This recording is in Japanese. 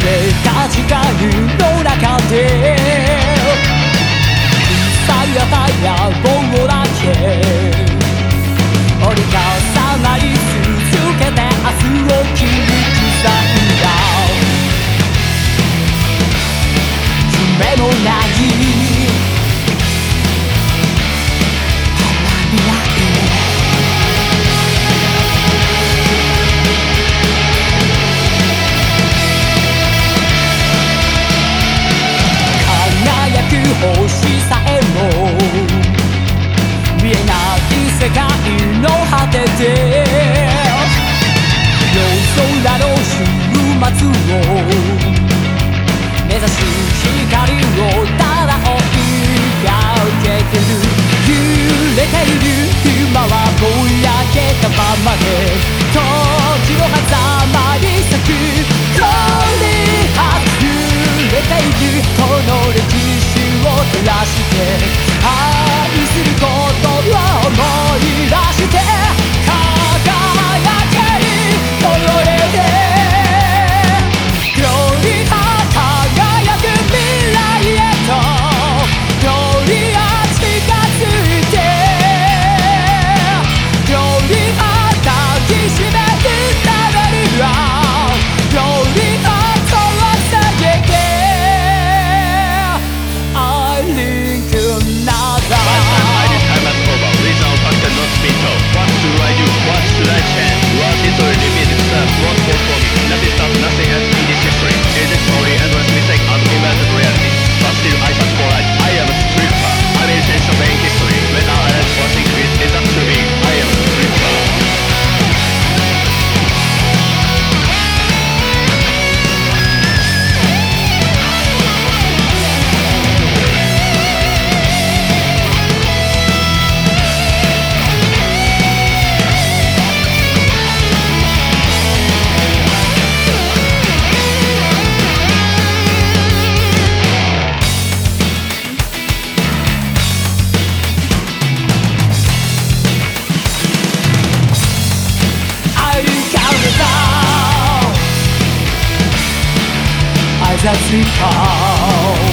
れた時間の中でさやたや棒だけ折り重なり続けて明日を切り刻んだ夢もない未来星さえも見えない世界の果てで夜空の週末を目指し光をただ追いかけてる揺れている今はぼやけたままで時の狭間に咲く鳥溢れているこの歴史照らして愛することを思い出して輝ける己でより輝く未来へとより近づいてより抱きしめるためにはより後を下げてI just recall